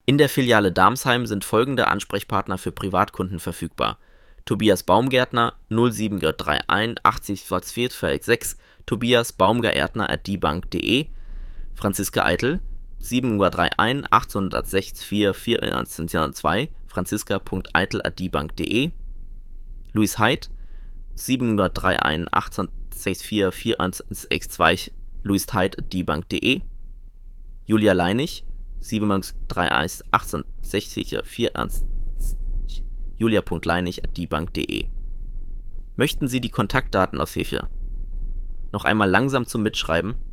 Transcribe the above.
In der Filiale Darmsheim sind folgende Ansprechpartner für Privatkunden verfügbar: Tobias Baumgärtner 0731 80 46 tobiasbaumgärtner@diebank.de, Franziska Eitel 731 864 4102 franziska.eitel@diebank.de, Luis Heid 731 864 4162 luisheid@diebank.de, Julia Leinig 731 864 41 julia.leinig@diebank.de. Möchten Sie die Kontaktdaten aushilfe noch einmal langsam zum Mitschreiben?